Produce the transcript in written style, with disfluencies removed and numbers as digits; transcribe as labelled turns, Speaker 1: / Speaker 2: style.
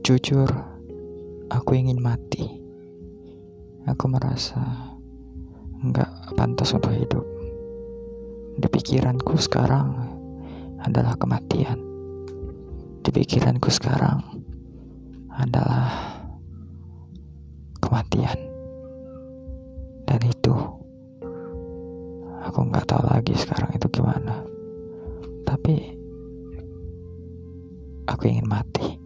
Speaker 1: Jujur, aku ingin mati. Aku merasa nggak pantas untuk hidup. Di pikiranku sekarang adalah kematian. Di pikiranku sekarang adalah kematian. Dan itu aku nggak tahu lagi sekarang itu gimana. Tapi aku ingin mati.